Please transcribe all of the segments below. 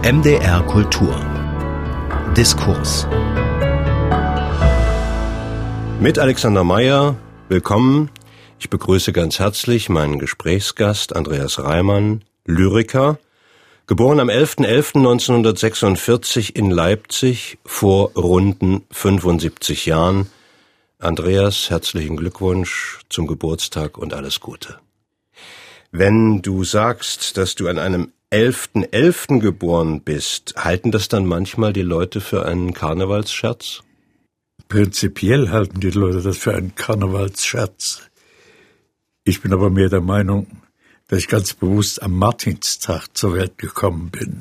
MDR Kultur Diskurs mit Alexander Meyer, willkommen. Ich begrüße ganz herzlich meinen Gesprächsgast Andreas Reimann, Lyriker, geboren am 11.11.1946 in Leipzig vor runden 75 Jahren. Andreas, herzlichen Glückwunsch zum Geburtstag und alles Gute. Wenn du sagst, dass du an einem 11.11. geboren bist, halten das dann manchmal die Leute für einen Karnevalsscherz? Prinzipiell halten die Leute das für einen Karnevalsscherz. Ich bin aber mehr der Meinung, dass ich ganz bewusst am Martinstag zur Welt gekommen bin.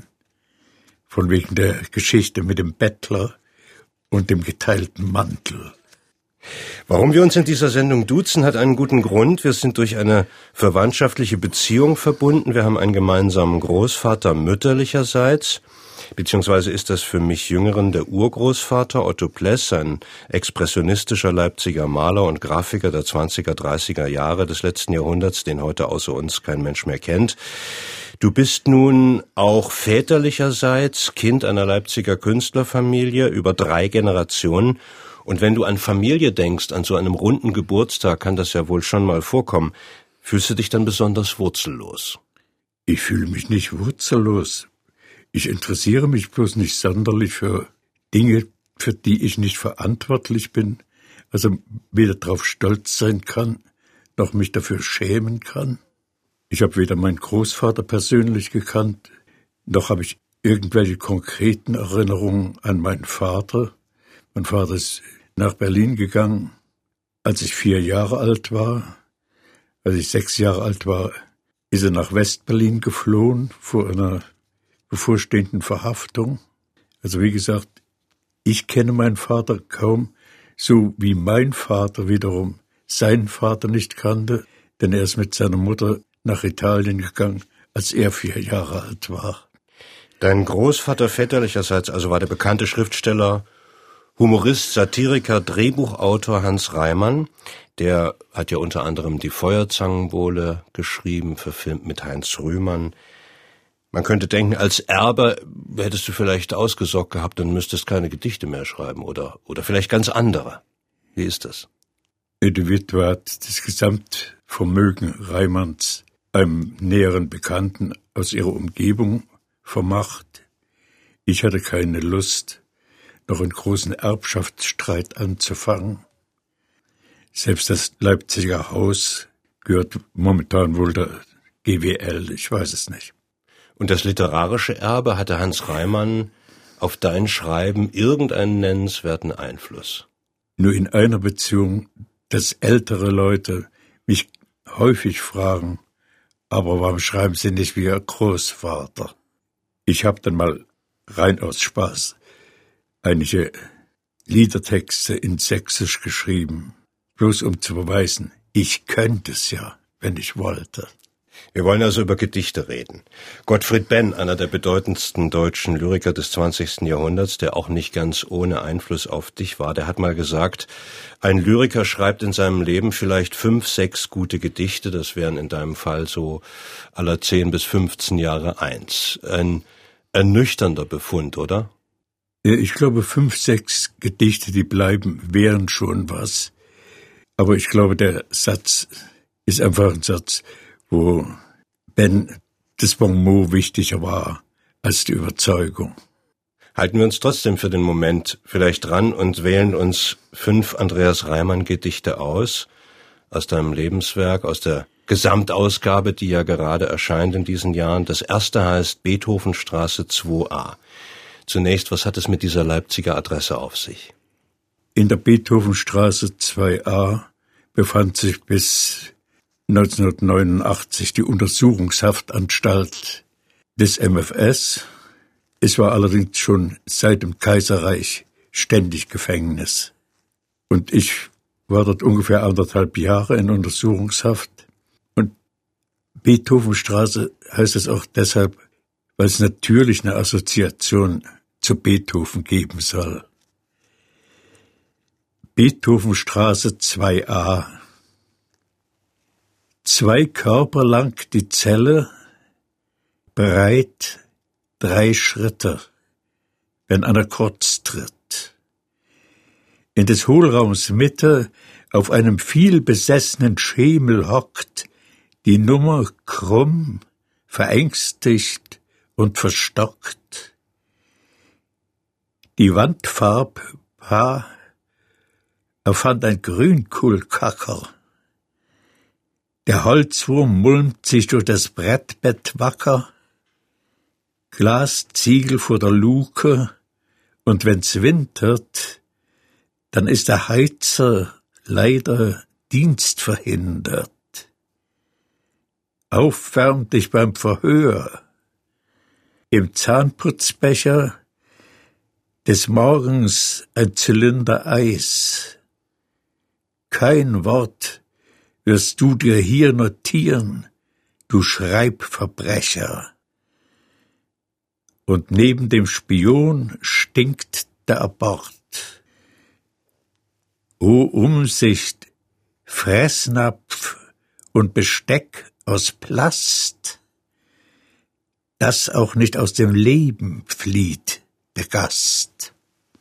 Von wegen der Geschichte mit dem Bettler und dem geteilten Mantel. Warum wir uns in dieser Sendung duzen, hat einen guten Grund. Wir sind durch eine verwandtschaftliche Beziehung verbunden. Wir haben einen gemeinsamen Großvater mütterlicherseits, beziehungsweise ist das für mich Jüngeren der Urgroßvater Otto Pless, ein expressionistischer Leipziger Maler und Grafiker der 20er, 30er Jahre des letzten Jahrhunderts, den heute außer uns kein Mensch mehr kennt. Du bist nun auch väterlicherseits Kind einer Leipziger Künstlerfamilie über 3 Generationen. Und wenn du an Familie denkst, an so einem runden Geburtstag, kann das ja wohl schon mal vorkommen. Fühlst du dich dann besonders wurzellos? Ich fühle mich nicht wurzellos. Ich interessiere mich bloß nicht sonderlich für Dinge, für die ich nicht verantwortlich bin, also weder darauf stolz sein kann, noch mich dafür schämen kann. Ich habe weder meinen Großvater persönlich gekannt, noch habe ich irgendwelche konkreten Erinnerungen an meinen Vater. Mein Vater ist nach Berlin gegangen, als ich 4 Jahre alt war. Als ich 6 Jahre alt war, ist er nach West-Berlin geflohen vor einer bevorstehenden Verhaftung. Also wie gesagt, ich kenne meinen Vater kaum, so wie mein Vater wiederum seinen Vater nicht kannte, denn er ist mit seiner Mutter nach Italien gegangen, als er 4 Jahre alt war. Dein Großvater väterlicherseits also war der bekannte Schriftsteller, Humorist, Satiriker, Drehbuchautor Hans Reimann. Der hat ja unter anderem die Feuerzangenbowle geschrieben, verfilmt mit Heinz Rühmann. Man könnte denken, als Erbe hättest du vielleicht ausgesorgt gehabt und müsstest keine Gedichte mehr schreiben oder vielleicht ganz andere. Wie ist das? Die Witwe hat das Gesamtvermögen Reimanns einem näheren Bekannten aus ihrer Umgebung vermacht. Ich hatte keine Lust, noch einen großen Erbschaftsstreit anzufangen. Selbst das Leipziger Haus gehört momentan wohl der GWL, ich weiß es nicht. Und das literarische Erbe, hatte Hans Reimann auf dein Schreiben irgendeinen nennenswerten Einfluss? Nur in einer Beziehung, dass ältere Leute mich häufig fragen, aber warum schreiben Sie nicht wie Ihr Großvater? Ich habe dann mal rein aus Spaß einige Liedertexte in Sächsisch geschrieben, bloß um zu beweisen, ich könnte es ja, wenn ich wollte. Wir wollen also über Gedichte reden. Gottfried Benn, einer der bedeutendsten deutschen Lyriker des 20. Jahrhunderts, der auch nicht ganz ohne Einfluss auf dich war, der hat mal gesagt, ein Lyriker schreibt in seinem Leben vielleicht 5, 6 gute Gedichte, das wären in deinem Fall so aller 10 bis 15 Jahre 1. Ein ernüchternder Befund, oder? Ich glaube, 5, 6 Gedichte, die bleiben, wären schon was. Aber ich glaube, der Satz ist einfach ein Satz, wo Ben das Bonmot wichtiger war als die Überzeugung. Halten wir uns trotzdem für den Moment vielleicht dran und wählen uns 5 Andreas Reimann Gedichte aus deinem Lebenswerk, aus der Gesamtausgabe, die ja gerade erscheint in diesen Jahren. Das erste heißt Beethovenstraße 2a. Zunächst, was hat es mit dieser Leipziger Adresse auf sich? In der Beethovenstraße 2a befand sich bis 1989 die Untersuchungshaftanstalt des MfS. Es war allerdings schon seit dem Kaiserreich ständig Gefängnis. Und ich war dort ungefähr 1,5 Jahre in Untersuchungshaft. Und Beethovenstraße heißt es auch deshalb, weil es natürlich eine Assoziation zu Beethoven geben soll. Beethovenstraße 2a. 2 Körper lang die Zelle, breit 3 Schritte, wenn einer kurz tritt. In des Hohlraums Mitte auf einem vielbesessenen Schemel hockt die Nummer krumm, verängstigt und verstockt. Die Wandfarb erfand ein Grünkohlkacker. Der Holzwurm mulmt sich durch das Brettbett wacker, Glasziegel vor der Luke, und wenn's wintert, dann ist der Heizer leider dienstverhindert. Aufwärmt dich beim Verhör. Im Zahnputzbecher des Morgens ein Zylinder Eis. Kein Wort wirst du dir hier notieren, du Schreibverbrecher. Und neben dem Spion stinkt der Abort. O Umsicht, Fressnapf und Besteck aus Plast, dass auch nicht aus dem Leben flieht der Gast.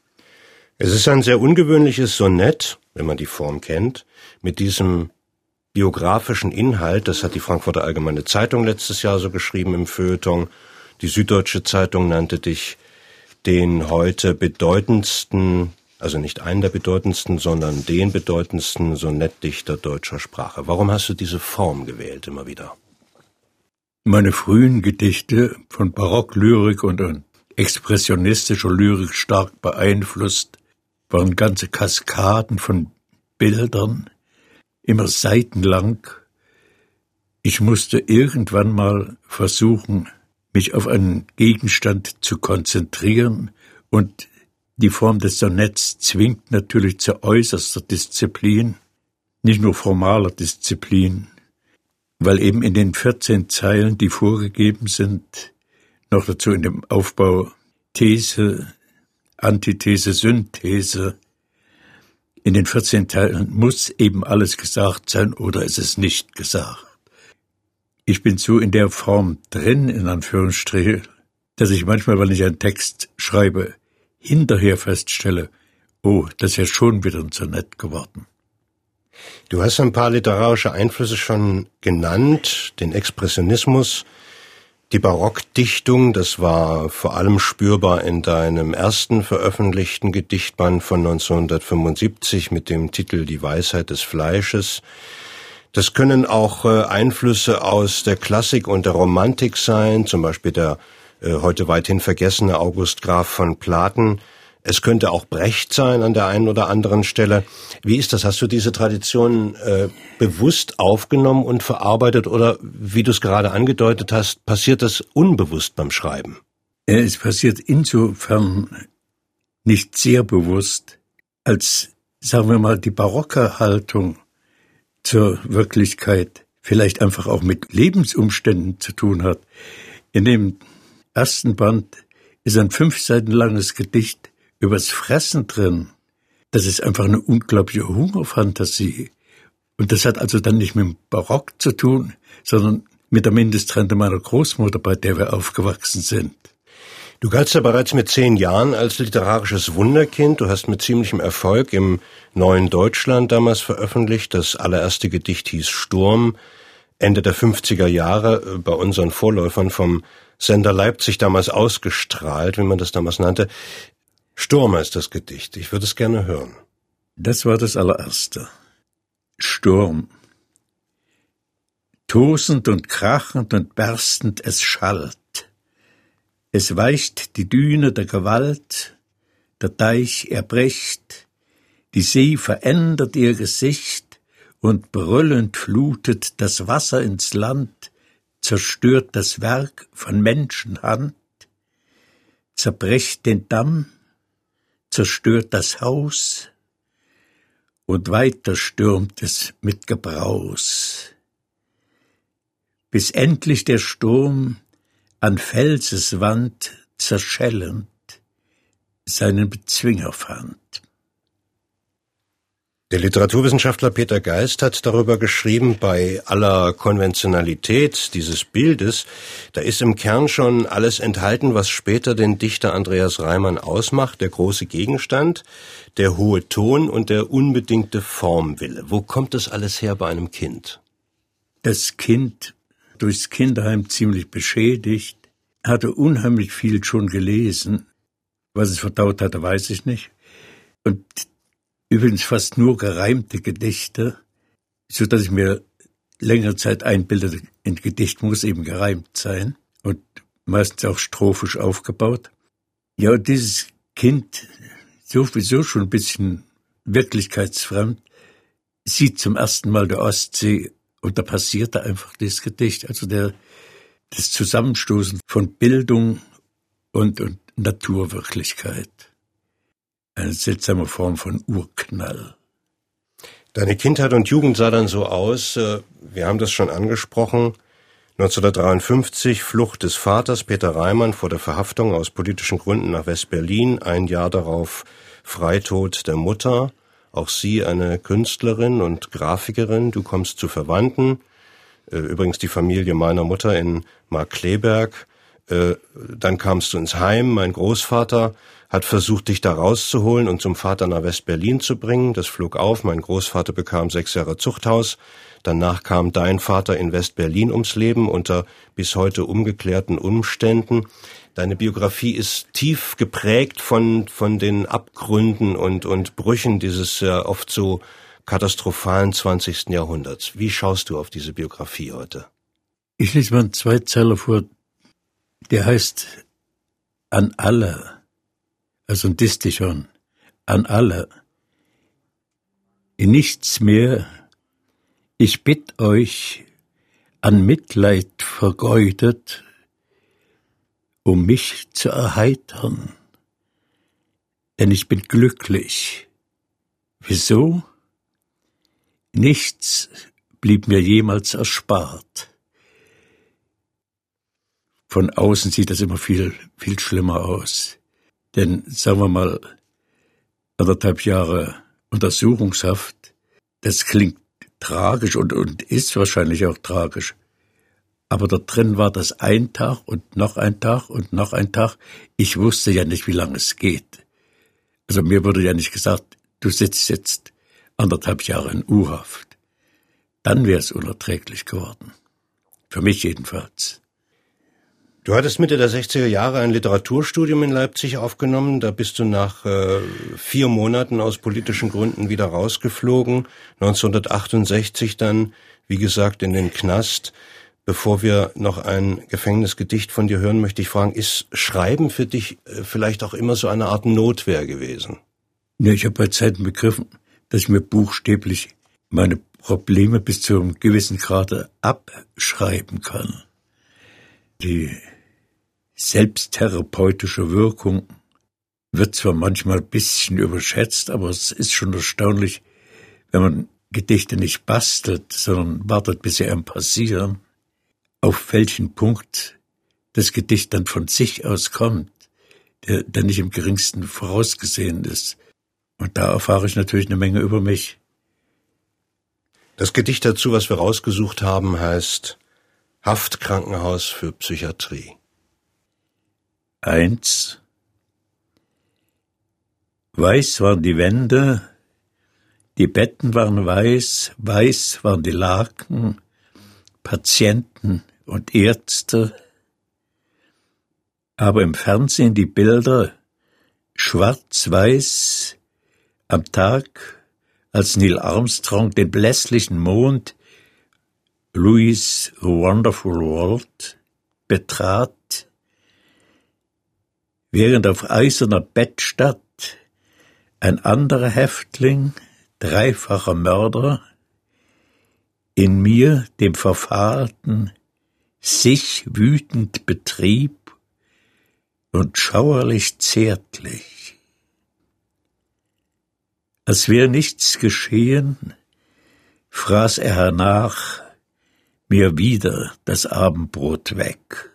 Es ist ein sehr ungewöhnliches Sonett, wenn man die Form kennt, mit diesem biografischen Inhalt. Das hat die Frankfurter Allgemeine Zeitung letztes Jahr so geschrieben im Feuilleton. Die Süddeutsche Zeitung nannte dich den heute bedeutendsten, also nicht einen der bedeutendsten, sondern den bedeutendsten Sonettdichter deutscher Sprache. Warum hast du diese Form gewählt immer wieder? Meine frühen Gedichte, von Barocklyrik und expressionistischer Lyrik stark beeinflusst, waren ganze Kaskaden von Bildern, immer seitenlang. Ich musste irgendwann mal versuchen, mich auf einen Gegenstand zu konzentrieren, und die Form des Sonetts zwingt natürlich zu äußerster Disziplin, nicht nur formaler Disziplin, weil eben in den 14 Zeilen, die vorgegeben sind, noch dazu in dem Aufbau These, Antithese, Synthese, in den 14 Teilen muss eben alles gesagt sein oder ist es nicht gesagt. Ich bin so in der Form drin, in Anführungsstrichen, dass ich manchmal, wenn ich einen Text schreibe, hinterher feststelle, oh, das ist ja schon wieder ein Sonett geworden. Du hast ein paar literarische Einflüsse schon genannt, den Expressionismus, die Barockdichtung, das war vor allem spürbar in deinem ersten veröffentlichten Gedichtband von 1975 mit dem Titel Die Weisheit des Fleisches. Das können auch Einflüsse aus der Klassik und der Romantik sein, zum Beispiel der heute weithin vergessene August Graf von Platen. Es könnte auch Brecht sein an der einen oder anderen Stelle. Wie ist das? Hast du diese Tradition bewusst aufgenommen und verarbeitet oder, wie du es gerade angedeutet hast, passiert das unbewusst beim Schreiben? Es passiert insofern nicht sehr bewusst, als, sagen wir mal, die barocke Haltung zur Wirklichkeit vielleicht einfach auch mit Lebensumständen zu tun hat. In dem ersten Band ist ein 5 Seiten langes Gedicht übers Fressen drin. Das ist einfach eine unglaubliche Hungerfantasie. Und das hat also dann nicht mit dem Barock zu tun, sondern mit der Mindestrente meiner Großmutter, bei der wir aufgewachsen sind. Du galtst ja bereits mit 10 Jahren als literarisches Wunderkind. Du hast mit ziemlichem Erfolg im Neuen Deutschland damals veröffentlicht. Das allererste Gedicht hieß Sturm. Ende der 50er Jahre bei unseren Vorläufern vom Sender Leipzig damals ausgestrahlt, wie man das damals nannte. Sturm heißt das Gedicht. Ich würde es gerne hören. Das war das allererste. Sturm. Tosend und krachend und berstend es schallt. Es weicht die Düne der Gewalt, der Deich erbricht, die See verändert ihr Gesicht und brüllend flutet das Wasser ins Land, zerstört das Werk von Menschenhand, zerbricht den Damm, zerstört das Haus und weiter stürmt es mit Gebraus, bis endlich der Sturm an Felseswand zerschellend seinen Bezwinger fand. Der Literaturwissenschaftler Peter Geist hat darüber geschrieben, bei aller Konventionalität dieses Bildes, da ist im Kern schon alles enthalten, was später den Dichter Andreas Reimann ausmacht, der große Gegenstand, der hohe Ton und der unbedingte Formwille. Wo kommt das alles her bei einem Kind? Das Kind, durchs Kinderheim ziemlich beschädigt, hatte unheimlich viel schon gelesen. Was es verdaut hatte, weiß ich nicht. Und übrigens fast nur gereimte Gedichte, so dass ich mir längere Zeit einbildete, ein Gedicht muss eben gereimt sein und meistens auch strophisch aufgebaut. Ja, und dieses Kind, sowieso schon ein bisschen wirklichkeitsfremd, sieht zum ersten Mal die Ostsee und da passierte einfach dieses Gedicht, also das Zusammenstoßen von Bildung und Naturwirklichkeit. Eine seltsame Form von Urknall. Deine Kindheit und Jugend sah dann so aus, wir haben das schon angesprochen, 1953 Flucht des Vaters Peter Reimann vor der Verhaftung aus politischen Gründen nach West-Berlin, ein Jahr darauf Freitod der Mutter, auch sie eine Künstlerin und Grafikerin, du kommst zu Verwandten, übrigens die Familie meiner Mutter in Markkleeberg, dann kamst du ins Heim, mein Großvater hat versucht, dich da rauszuholen und zum Vater nach West-Berlin zu bringen. Das flog auf, mein Großvater bekam 6 Jahre Zuchthaus. Danach kam dein Vater in West-Berlin ums Leben unter bis heute ungeklärten Umständen. Deine Biografie ist tief geprägt von den Abgründen und Brüchen dieses oft so katastrophalen 20. Jahrhunderts. Wie schaust du auf diese Biografie heute? Ich lese mal einen Zweizeiler vor, der heißt An alle. Also ein Distichon, an alle. In nichts mehr, ich bitt euch, an Mitleid vergeudet, um mich zu erheitern. Denn ich bin glücklich. Wieso? Nichts blieb mir jemals erspart. Von außen sieht das immer viel, viel schlimmer aus. Denn, sagen wir mal, 1,5 Jahre Untersuchungshaft, das klingt tragisch und ist wahrscheinlich auch tragisch. Aber da drin war das ein Tag und noch ein Tag und noch ein Tag. Ich wusste ja nicht, wie lange es geht. Also mir wurde ja nicht gesagt, du sitzt jetzt 1,5 Jahre in U-Haft. Dann wäre es unerträglich geworden. Für mich jedenfalls. Du hattest Mitte der 60er Jahre ein Literaturstudium in Leipzig aufgenommen. Da bist du nach 4 Monaten aus politischen Gründen wieder rausgeflogen. 1968 dann, wie gesagt, in den Knast. Bevor wir noch ein Gefängnisgedicht von dir hören, möchte ich fragen, ist Schreiben für dich vielleicht auch immer so eine Art Notwehr gewesen? Ja, ich habe bei Zeiten begriffen, dass ich mir buchstäblich meine Probleme bis zu einem gewissen Grade abschreiben kann. Die selbsttherapeutische Wirkung wird zwar manchmal ein bisschen überschätzt, aber es ist schon erstaunlich, wenn man Gedichte nicht bastelt, sondern wartet, bis sie einem passieren, auf welchen Punkt das Gedicht dann von sich aus kommt, der nicht im geringsten vorausgesehen ist. Und da erfahre ich natürlich eine Menge über mich. Das Gedicht dazu, was wir rausgesucht haben, heißt Haftkrankenhaus für Psychiatrie. 1. Weiß waren die Wände, die Betten waren weiß, weiß waren die Laken, Patienten und Ärzte, aber im Fernsehen die Bilder schwarz-weiß am Tag, als Neil Armstrong den blässlichen Mond Louis' Wonderful World betrat, während auf eiserner Bettstatt ein anderer Häftling, dreifacher Mörder, in mir, dem Verfahrten, sich wütend betrieb und schauerlich zärtlich. Als wäre nichts geschehen, fraß er hernach mir wieder das Abendbrot weg.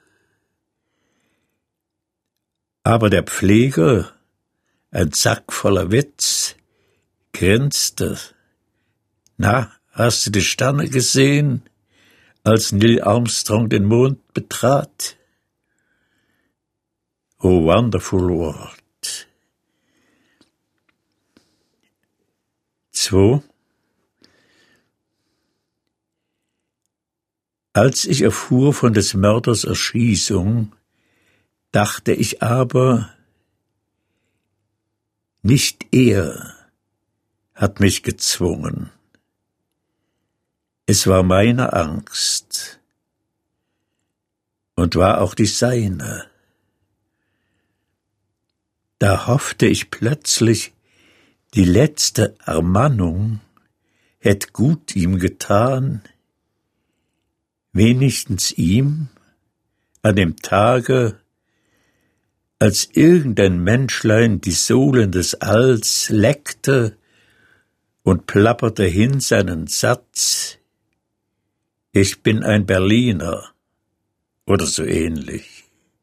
Aber der Pfleger, ein Sack voller Witz, grinste Na, hast du die Sterne gesehen, als Neil Armstrong den Mond betrat? Oh, wonderful world. 2. Als ich erfuhr von des Mörders Erschießung, dachte ich aber, nicht er hat mich gezwungen. Es war meine Angst und war auch die seine. Da hoffte ich plötzlich, die letzte Ermannung hätt gut ihm getan, wenigstens ihm an dem Tage, als irgendein Menschlein die Sohlen des Alls leckte und plapperte hin seinen Satz, ich bin ein Berliner oder so ähnlich.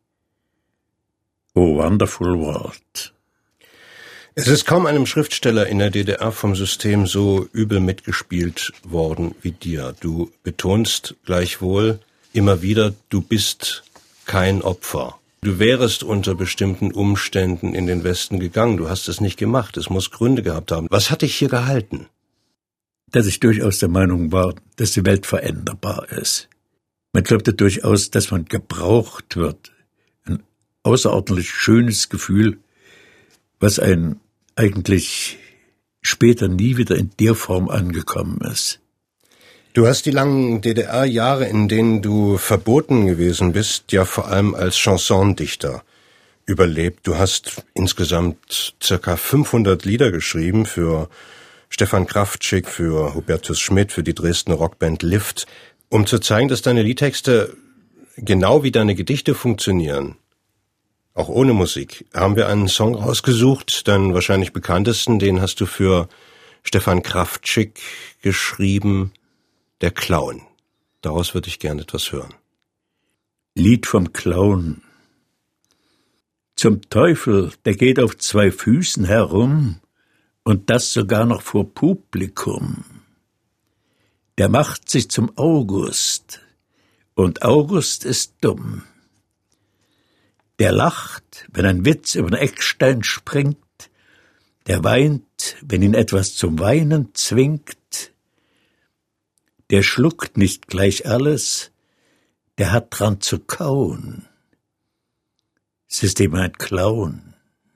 Oh, wonderful world. Es ist kaum einem Schriftsteller in der DDR vom System so übel mitgespielt worden wie dir. Du betonst gleichwohl immer wieder, du bist kein Opfer. Du wärest unter bestimmten Umständen in den Westen gegangen. Du hast es nicht gemacht. Es muss Gründe gehabt haben. Was hat dich hier gehalten? Dass ich durchaus der Meinung war, dass die Welt veränderbar ist. Man glaubte durchaus, dass man gebraucht wird. Ein außerordentlich schönes Gefühl, was ein eigentlich später nie wieder in der Form angekommen ist. Du hast die langen DDR-Jahre, in denen du verboten gewesen bist, ja vor allem als Chansondichter überlebt. Du hast insgesamt ca. 500 Lieder geschrieben für Stefan Kraftschick, für Hubertus Schmidt, für die Dresdner Rockband Lift, um zu zeigen, dass deine Liedtexte genau wie deine Gedichte funktionieren. Auch ohne Musik. Haben wir einen Song rausgesucht, deinen wahrscheinlich bekanntesten, den hast du für Stefan Kraftschick geschrieben, Der Clown. Daraus würde ich gerne etwas hören. Lied vom Clown. Zum Teufel, der geht auf 2 Füßen herum und das sogar noch vor Publikum. Der macht sich zum August und August ist dumm. Der lacht, wenn ein Witz über den Eckstein springt, der weint, wenn ihn etwas zum Weinen zwingt, der schluckt nicht gleich alles, der hat dran zu kauen. Es ist eben ein Clown.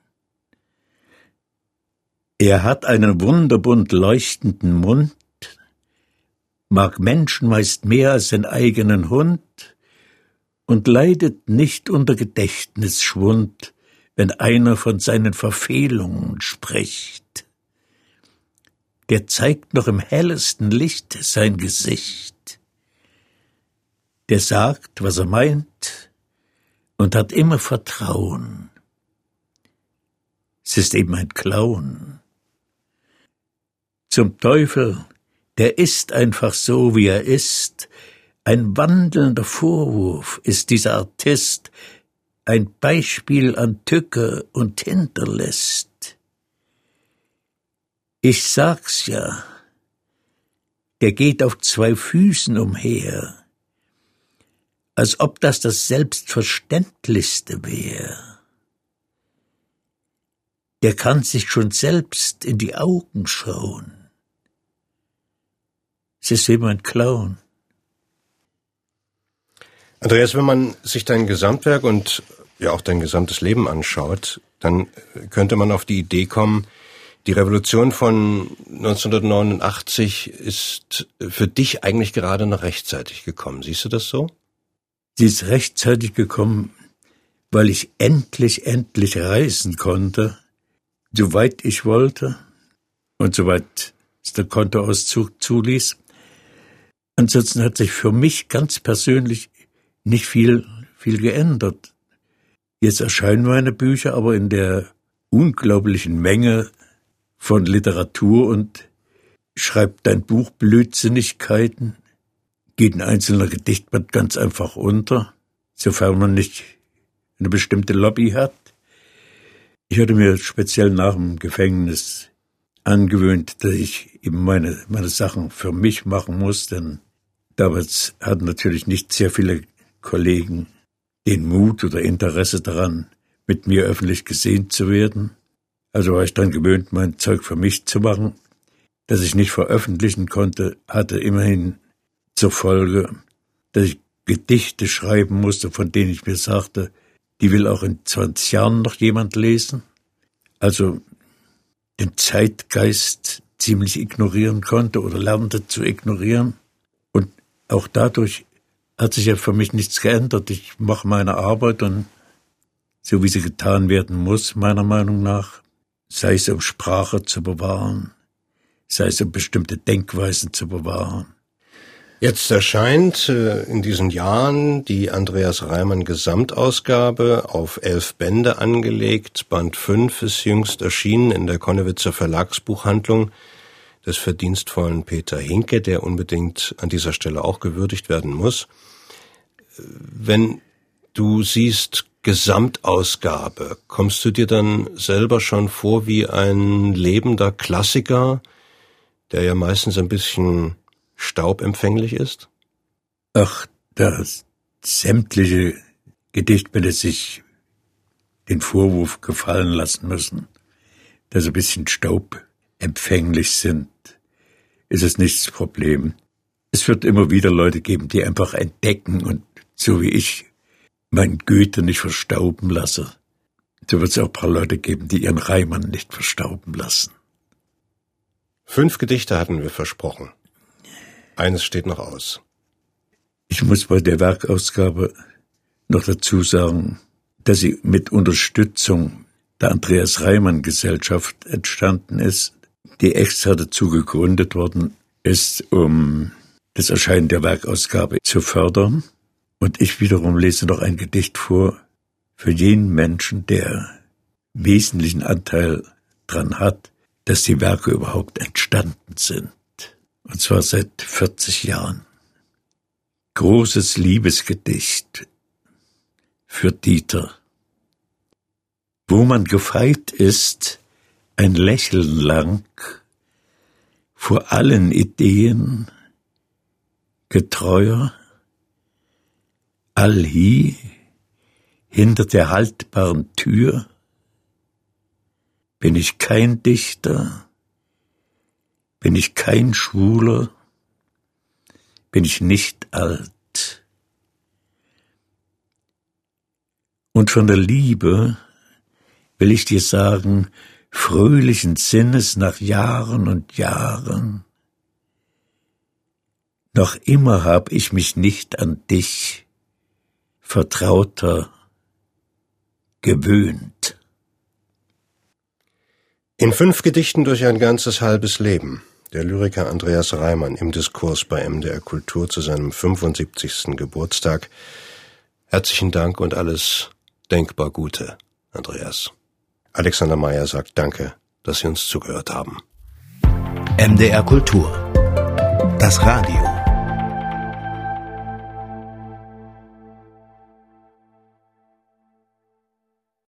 Er hat einen wunderbunt leuchtenden Mund, mag Menschen meist mehr als den eigenen Hund und leidet nicht unter Gedächtnisschwund, wenn einer von seinen Verfehlungen spricht. Der zeigt noch im hellesten Licht sein Gesicht. Der sagt, was er meint und hat immer Vertrauen. Es ist eben ein Clown. Zum Teufel, der ist einfach so, wie er ist. Ein wandelnder Vorwurf ist dieser Artist, ein Beispiel an Tücke und Hinterlist. Ich sag's ja, der geht auf 2 Füßen umher, als ob das Selbstverständlichste wäre. Der kann sich schon selbst in die Augen schauen. Es ist eben ein Clown. Andreas, wenn man sich dein Gesamtwerk und ja auch dein gesamtes Leben anschaut, dann könnte man auf die Idee kommen, die Revolution von 1989 ist für dich eigentlich gerade noch rechtzeitig gekommen. Siehst du das so? Sie ist rechtzeitig gekommen, weil ich endlich reisen konnte, soweit ich wollte und soweit es der Kontoauszug zuließ. Ansonsten hat sich für mich ganz persönlich nicht viel geändert. Jetzt erscheinen meine Bücher aber in der unglaublichen Menge von Literatur und schreibt ein Buch Blödsinnigkeiten, geht ein einzelner Gedichtband ganz einfach unter, sofern man nicht eine bestimmte Lobby hat. Ich hatte mir speziell nach dem Gefängnis angewöhnt, dass ich eben meine Sachen für mich machen muss, denn damals hatten natürlich nicht sehr viele Kollegen den Mut oder Interesse daran, mit mir öffentlich gesehen zu werden. Also war ich dann gewöhnt, mein Zeug für mich zu machen. Dass ich nicht veröffentlichen konnte, hatte immerhin zur Folge, dass ich Gedichte schreiben musste, von denen ich mir sagte, die will auch in 20 Jahren noch jemand lesen. Also den Zeitgeist ziemlich ignorieren konnte oder lernte zu ignorieren. Und auch dadurch hat sich ja für mich nichts geändert. Ich mache meine Arbeit und so wie sie getan werden muss, meiner Meinung nach, sei es um Sprache zu bewahren, sei es um bestimmte Denkweisen zu bewahren. Jetzt erscheint in diesen Jahren die Andreas Reimann Gesamtausgabe auf 11 Bände angelegt. Band 5 ist jüngst erschienen in der Konnewitzer Verlagsbuchhandlung des verdienstvollen Peter Hinke, der unbedingt an dieser Stelle auch gewürdigt werden muss. Wenn du siehst Gesamtausgabe, kommst du dir dann selber schon vor wie ein lebender Klassiker, der ja meistens ein bisschen staubempfänglich ist? Ach, da sämtliche Gedichtbände sich den Vorwurf gefallen lassen müssen, dass sie ein bisschen staubempfänglich sind, ist es nicht das Problem. Es wird immer wieder Leute geben, die einfach entdecken und so wie ich mein Goethe nicht verstauben lasse, so wird es auch ein paar Leute geben, die ihren Reimann nicht verstauben lassen. 5 Gedichte hatten wir versprochen. Eines steht noch aus. Ich muss bei der Werkausgabe noch dazu sagen, dass sie mit Unterstützung der Andreas Reimann Gesellschaft entstanden ist, die extra dazu gegründet worden ist, um das Erscheinen der Werkausgabe zu fördern. Und ich wiederum lese noch ein Gedicht vor für jenen Menschen, der wesentlichen Anteil daran hat, dass die Werke überhaupt entstanden sind. Und zwar seit 40 Jahren. Großes Liebesgedicht für Dieter. Wo man gefeit ist, ein Lächeln lang, vor allen Ideen, getreuer, allhie, hinter der haltbaren Tür, bin ich kein Dichter, bin ich kein Schwuler, bin ich nicht alt. Und von der Liebe will ich dir sagen, fröhlichen Sinnes nach Jahren und Jahren, noch immer hab ich mich nicht an dich, Vertrauter, gewöhnt. In 5 Gedichten durch ein ganzes halbes Leben. Der Lyriker Andreas Reimann im Diskurs bei MDR Kultur zu seinem 75. Geburtstag. Herzlichen Dank und alles denkbar Gute, Andreas. Alexander Meyer sagt Danke, dass Sie uns zugehört haben. MDR Kultur. Das Radio.